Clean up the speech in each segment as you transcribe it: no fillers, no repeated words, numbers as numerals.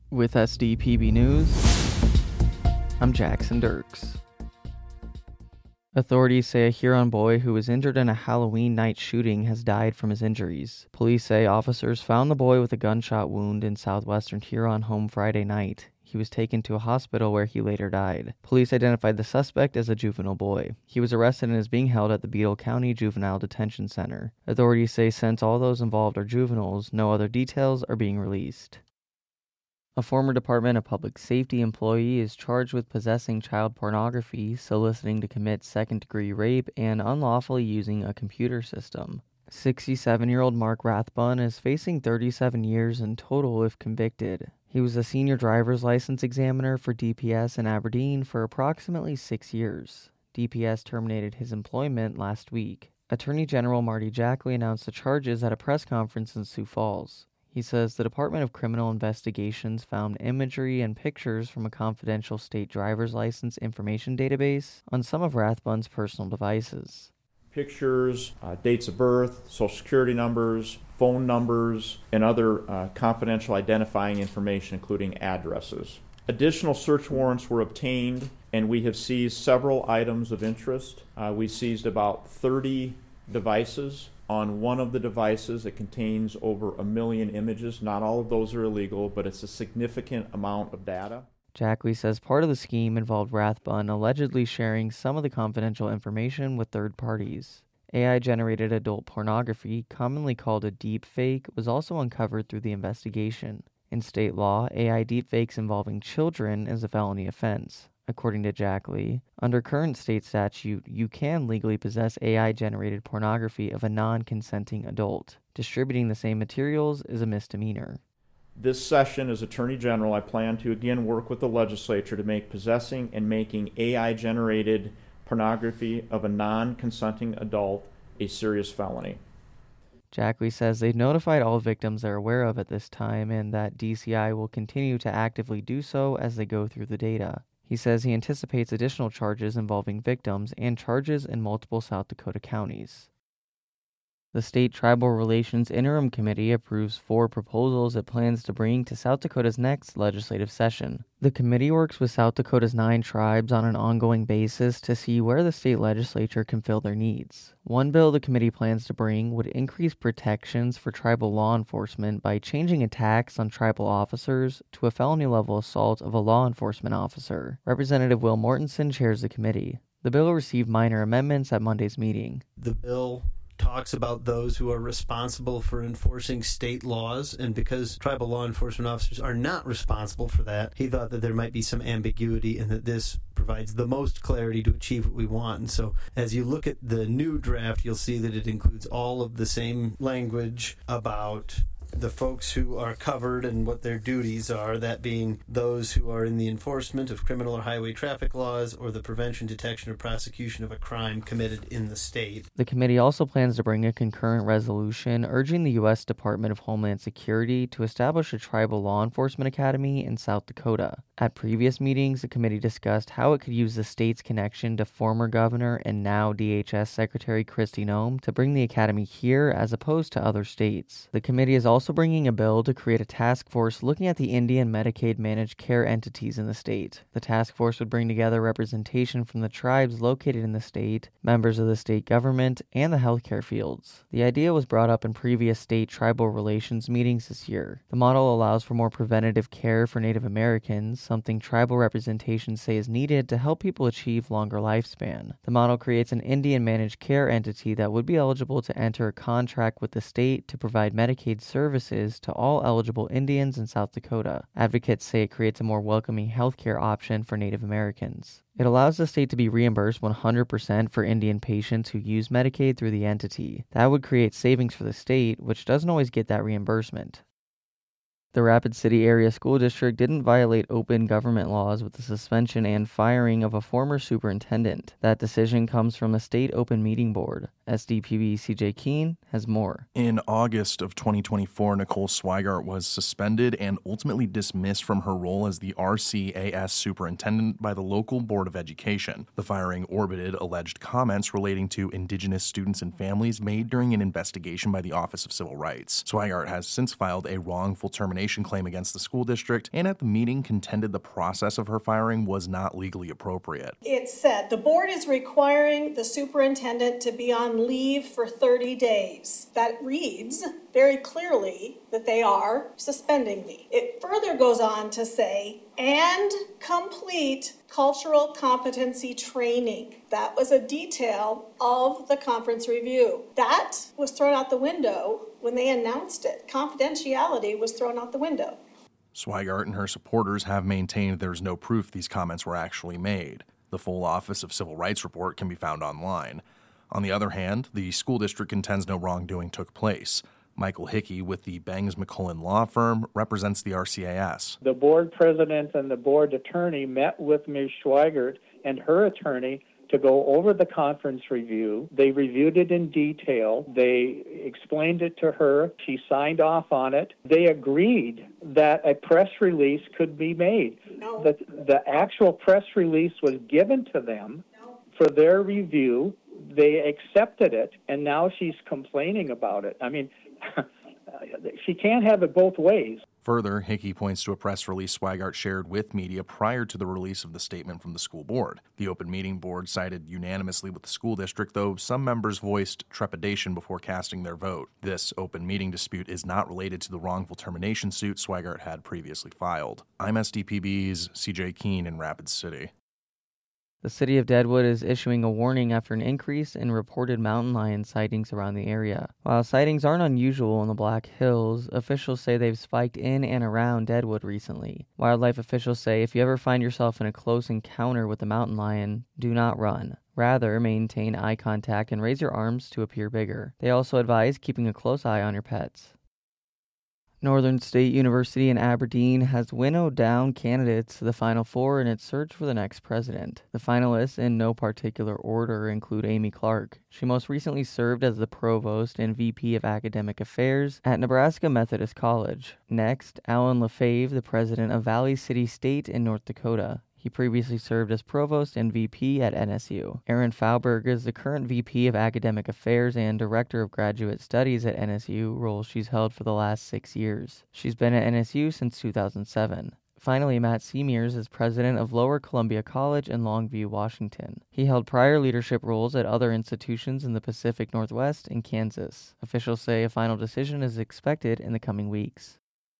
With SDPB News, I'm Jackson Dirks. Authorities say a Huron boy who was injured in a Halloween night shooting has died from his injuries. Police say officers found the boy with a gunshot wound in southwestern Huron home Friday night. He was taken to a hospital where he later died. Police identified the suspect as a juvenile boy. He was arrested and is being held at the Beadle County Juvenile Detention Center. Authorities say since all those involved are juveniles, no other details are being released. A former Department of Public Safety employee is charged with possessing child pornography, soliciting to commit second-degree rape, and unlawfully using a computer system. 67-year-old Mark Rathbun is facing 37 years in total if convicted. He was a senior driver's license examiner for DPS in Aberdeen for approximately 6 years. DPS terminated his employment last week. Attorney General Marty Jackley announced the charges at a press conference in Sioux Falls. He says the Department of Criminal Investigations found imagery and pictures from a confidential state driver's license information database on some of Rathbun's personal devices. Pictures, dates of birth, social security numbers, phone numbers, and other confidential identifying information, including addresses. Additional search warrants were obtained, and we have seized several items of interest. We seized about 30 devices. On one of the devices, it contains over 1 million images. Not all of those are illegal, but it's a significant amount of data. Jackley says part of the scheme involved Rathbun allegedly sharing some of the confidential information with third parties. AI-generated adult pornography, commonly called a deepfake, was also uncovered through the investigation. In state law, AI deepfakes involving children is a felony offense. According to Jackley, under current state statute, you can legally possess AI-generated pornography of a non-consenting adult. Distributing the same materials is a misdemeanor. This session as Attorney General, I plan to again work with the legislature to make possessing and making AI-generated pornography of a non-consenting adult a serious felony. Jackley says they've notified all victims they're aware of at this time and that DCI will continue to actively do so as they go through the data. He says he anticipates additional charges involving victims and charges in multiple South Dakota counties. The State Tribal Relations Interim Committee approves 4 proposals it plans to bring to South Dakota's next legislative session. The committee works with South Dakota's 9 tribes on an ongoing basis to see where the state legislature can fill their needs. One bill the committee plans to bring would increase protections for tribal law enforcement by changing attacks on tribal officers to a felony-level assault of a law enforcement officer. Representative Will Mortensen chairs the committee. The bill received minor amendments at Monday's meeting. The bill talks about those who are responsible for enforcing state laws, and because tribal law enforcement officers are not responsible for that, he thought that there might be some ambiguity and that this provides the most clarity to achieve what we want. And so as you look at the new draft, you'll see that it includes all of the same language about the folks who are covered and what their duties are, that being those who are in the enforcement of criminal or highway traffic laws or the prevention, detection, or prosecution of a crime committed in the state. The committee also plans to bring a concurrent resolution urging the U.S. Department of Homeland Security to establish a tribal law enforcement academy in South Dakota. At previous meetings, the committee discussed how it could use the state's connection to former Governor and now DHS Secretary Kristi Noem to bring the academy here as opposed to other states. The committee is also bringing a bill to create a task force looking at the Indian Medicaid managed care entities in the state. The task force would bring together representation from the tribes located in the state, members of the state government, and the healthcare fields. The idea was brought up in previous state tribal relations meetings this year. The model allows for more preventative care for Native Americans, something tribal representations say is needed to help people achieve longer lifespan. The model creates an Indian managed care entity that would be eligible to enter a contract with the state to provide Medicaid services to all eligible Indians in South Dakota. Advocates say it creates a more welcoming healthcare option for Native Americans. It allows the state to be reimbursed 100% for Indian patients who use Medicaid through the entity. That would create savings for the state, which doesn't always get that reimbursement. The Rapid City Area School District didn't violate open government laws with the suspension and firing of a former superintendent. That decision comes from the State Open Meeting Board. SDPB CJ Keene has more. In August of 2024, Nicole Swigart was suspended and ultimately dismissed from her role as the RCAS superintendent by the local Board of Education. The firing orbited alleged comments relating to Indigenous students and families made during an investigation by the Office of Civil Rights. Swigart has since filed a wrongful termination defamation claim against the school district, and at the meeting contended the process of her firing was not legally appropriate. It said the board is requiring the superintendent to be on leave for 30 days. That reads very clearly that they are suspending me. It further goes on to say, and complete cultural competency training. That was a detail of the conference review. That was thrown out the window when they announced it. Confidentiality was thrown out the window. Swigart and her supporters have maintained there's no proof these comments were actually made. The full Office of Civil Rights report can be found online. On the other hand, the school district contends no wrongdoing took place. Michael Hickey with the Bangs McCullen law firm represents the RCAS. The board president and the board attorney met with Ms. Schweigert and her attorney to go over the conference review. They reviewed it in detail. They explained it to her. She signed off on it. They agreed that a press release could be made. No. The actual press release was given to them for their review. They accepted it, and now she's complaining about it. I mean, she can't have it both ways. Further, Hickey points to a press release Swigart shared with media prior to the release of the statement from the school board. The open meeting board sided unanimously with the school district, though some members voiced trepidation before casting their vote. This open meeting dispute is not related to the wrongful termination suit Swigart had previously filed. I'm SDPB's CJ Keene in Rapid City. The city of Deadwood is issuing a warning after an increase in reported mountain lion sightings around the area. While sightings aren't unusual in the Black Hills, officials say they've spiked in and around Deadwood recently. Wildlife officials say if you ever find yourself in a close encounter with a mountain lion, do not run. Rather, maintain eye contact and raise your arms to appear bigger. They also advise keeping a close eye on your pets. Northern State University in Aberdeen has winnowed down candidates to the Final Four in its search for the next president. The finalists, in no particular order, include Amy Clark. She most recently served as the provost and VP of Academic Affairs at Nebraska Methodist College. Next, Alan Lefebvre, the president of Valley City State in North Dakota. He previously served as provost and VP at NSU. Erin Fauberg is the current VP of Academic Affairs and Director of Graduate Studies at NSU, role she's held for the last 6 years. She's been at NSU since 2007. Finally, Matt Seamers is president of Lower Columbia College in Longview, Washington. He held prior leadership roles at other institutions in the Pacific Northwest and Kansas. Officials say a final decision is expected in the coming weeks.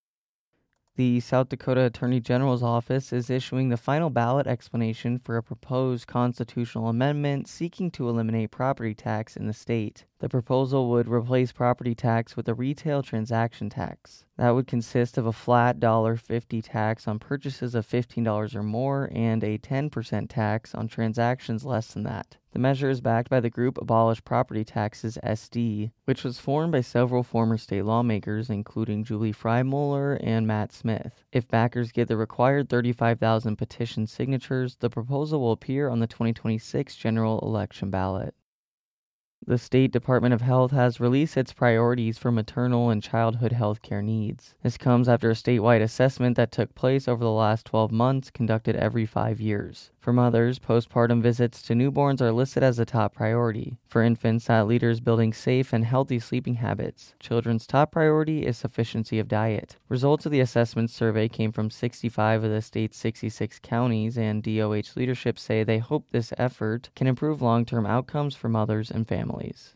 The South Dakota Attorney General's office is issuing the final ballot explanation for a proposed constitutional amendment seeking to eliminate property tax in the state. The proposal would replace property tax with a retail transaction tax. That would consist of a flat $1.50 tax on purchases of $15 or more and a 10% tax on transactions less than that. The measure is backed by the group Abolish Property Taxes SD, which was formed by several former state lawmakers, including Julie Freimuller and Matt Smith. If backers get the required 35,000 petition signatures, the proposal will appear on the 2026 general election ballot. The State Department of Health has released its priorities for maternal and childhood health care needs. This comes after a statewide assessment that took place over the last 12 months, conducted every 5 years. For mothers, postpartum visits to newborns are listed as a top priority. For infants, that leaders building safe and healthy sleeping habits. Children's top priority is sufficiency of diet. Results of the assessment survey came from 65 of the state's 66 counties, and DOH leadership say they hope this effort can improve long-term outcomes for mothers and families.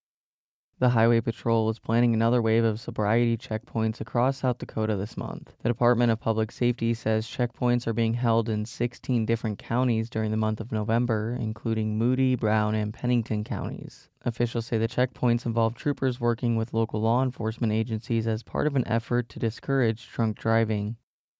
The Highway Patrol is planning another wave of sobriety checkpoints across South Dakota this month. The Department of Public Safety says checkpoints are being held in 16 different counties during the month of November, including Moody, Brown, and Pennington counties. Officials say the checkpoints involve troopers working with local law enforcement agencies as part of an effort to discourage drunk driving.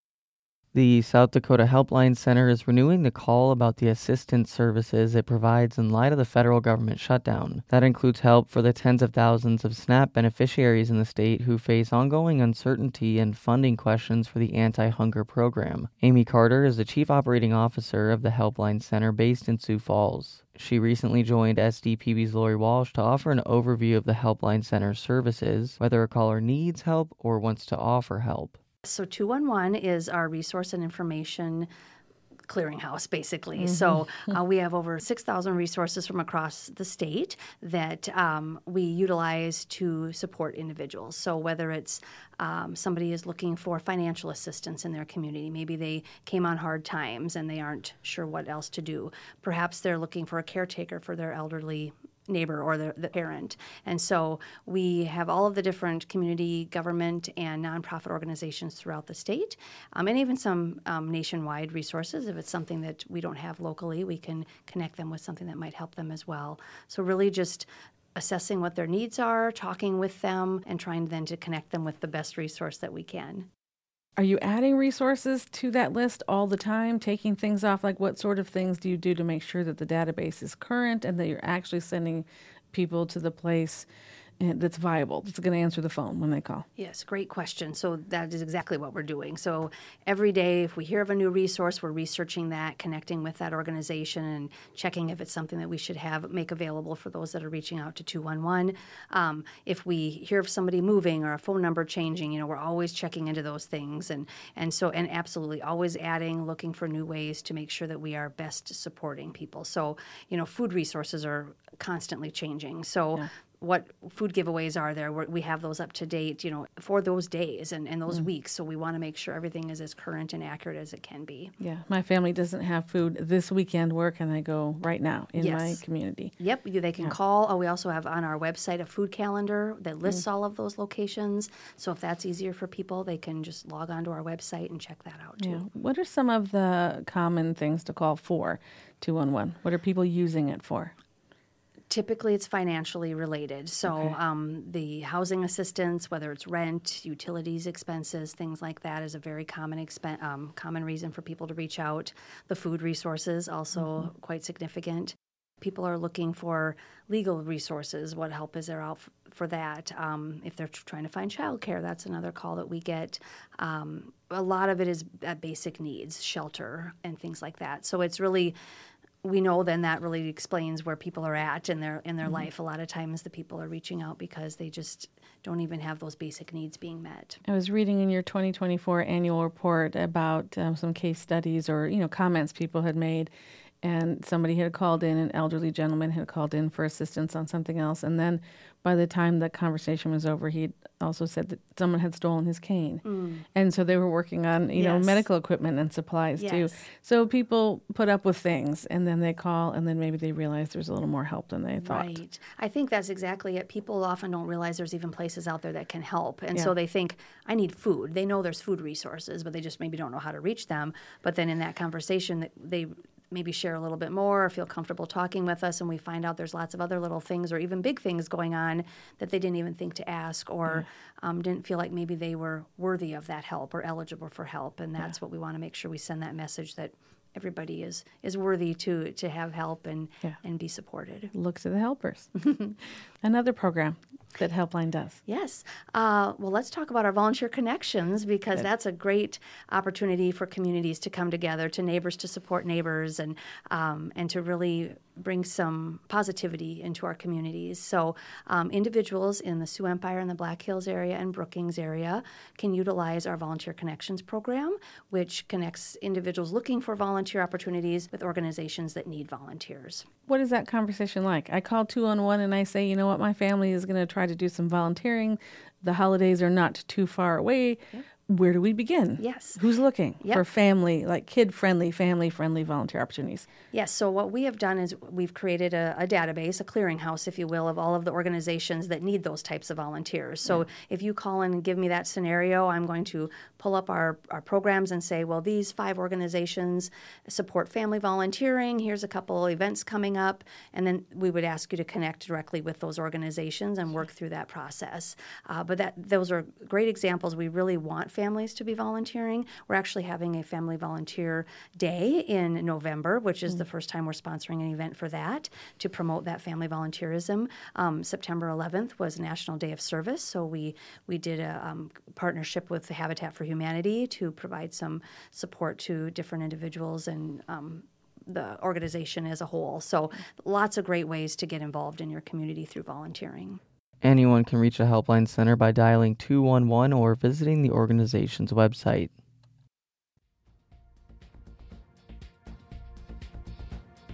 The South Dakota Helpline Center is renewing the call about the assistance services it provides in light of the federal government shutdown. That includes help for the tens of thousands of SNAP beneficiaries in the state who face ongoing uncertainty and funding questions for the anti-hunger program. Amy Carter is the Chief Operating Officer of the Helpline Center based in Sioux Falls. She recently joined SDPB's Lori Walsh to offer an overview of the Helpline Center's services, whether a caller needs help or wants to offer help. So 211 is our resource and information clearinghouse, basically. So we have over 6,000 resources from across the state that we utilize to support individuals. So whether it's somebody is looking for financial assistance in their community, maybe they came on hard times and they aren't sure what else to do. Perhaps they're looking for a caretaker for their elderly neighbor or the parent. And so we have all of the different community, government, and nonprofit organizations throughout the state, and even some nationwide resources. If it's something that we don't have locally, we can connect them with something that might help them as well. So really just assessing what their needs are, talking with them, and trying then to connect them with the best resource that we can. Are you adding resources to that list all the time, taking things off? Like, what sort of things do you do to make sure that the database is current and that you're actually sending people to the place that's viable, that's going to answer the phone when they call? Yes, great question. So that is exactly what we're doing. So every day, if we hear of a new resource, we're researching that, connecting with that organization, and checking if it's something that we should make available for those that are reaching out to 211. If we hear of somebody moving or a phone number changing, we're always checking into those things, and absolutely always adding, looking for new ways to make sure that we are best supporting people. So food resources are constantly changing. So. Yeah. What food giveaways are there? We have those up to date, for those days and those weeks. So we want to make sure everything is as current and accurate as it can be. Yeah, my family doesn't have food this weekend. Where can I go right now in my community? Yep, they can call. Oh, we also have on our website a food calendar that lists all of those locations. So if that's easier for people, they can just log onto our website and check that out too. Yeah. What are some of the common things to call for 211? What are people using it for? Typically, it's financially related. So the housing assistance, whether it's rent, utilities expenses, things like that, is a very common common reason for people to reach out. The food resources also quite significant. People are looking for legal resources. What help is there out for that? If they're trying to find childcare, that's another call that we get. A lot of it is at basic needs, shelter, and things like that. So it's really. We know then that really explains where people are at in their life. A lot of times the people are reaching out because they just don't even have those basic needs being met. I was reading in your 2024 annual report about some case studies or comments people had made, and somebody had called in, an elderly gentleman had called in for assistance on something else, and then by the time the conversation was over, he also said that someone had stolen his cane. And so they were working on, medical equipment and supplies too. So people put up with things, and then they call, and then maybe they realize there's a little more help than they thought. Right. I think that's exactly it. People often don't realize there's even places out there that can help. And so they think, I need food. They know there's food resources, but they just maybe don't know how to reach them. But then in that conversation, they maybe share a little bit more or feel comfortable talking with us, and we find out there's lots of other little things or even big things going on that they didn't even think to ask or didn't feel like maybe they were worthy of that help or eligible for help. And that's what we want to make sure we send that message that everybody is worthy to have help and be supported. Look to the helpers. Another program that Helpline does. Yes. Well, let's talk about our Volunteer Connections, because that's a great opportunity for communities to come together, to neighbors to support neighbors, and to really bring some positivity into our communities. So individuals in the Sioux Empire and the Black Hills area and Brookings area can utilize our Volunteer Connections program, which connects individuals looking for volunteer opportunities with organizations that need volunteers. What is that conversation like? I call 211 and I say, you know what, my family is going to try to do some volunteering. The holidays are not too far away. Yep. Where do we begin? Yes. Who's looking for family, like kid-friendly, family-friendly volunteer opportunities? Yes. So what we have done is we've created a database, a clearinghouse, if you will, of all of the organizations that need those types of volunteers. So if you call in and give me that scenario, I'm going to pull up our programs and say, well, these 5 organizations support family volunteering. Here's a couple events coming up. And then we would ask you to connect directly with those organizations and work through that process. But those are great examples. We really want families to be volunteering. We're actually having a Family Volunteer Day in November, which is the first time we're sponsoring an event for that to promote that family volunteerism. September 11th was National Day of Service, so we did a partnership with the Habitat for Humanity to provide some support to different individuals and the organization as a whole. So lots of great ways to get involved in your community through volunteering. Anyone can reach a helpline center by dialing 211 or visiting the organization's website.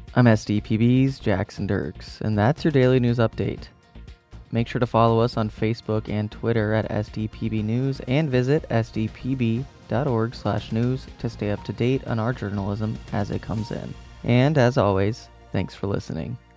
I'm SDPB's Jackson Dirks, and that's your daily news update. Make sure to follow us on Facebook and Twitter at SDPB News and visit sdpb.org/news to stay up to date on our journalism as it comes in. And as always, thanks for listening.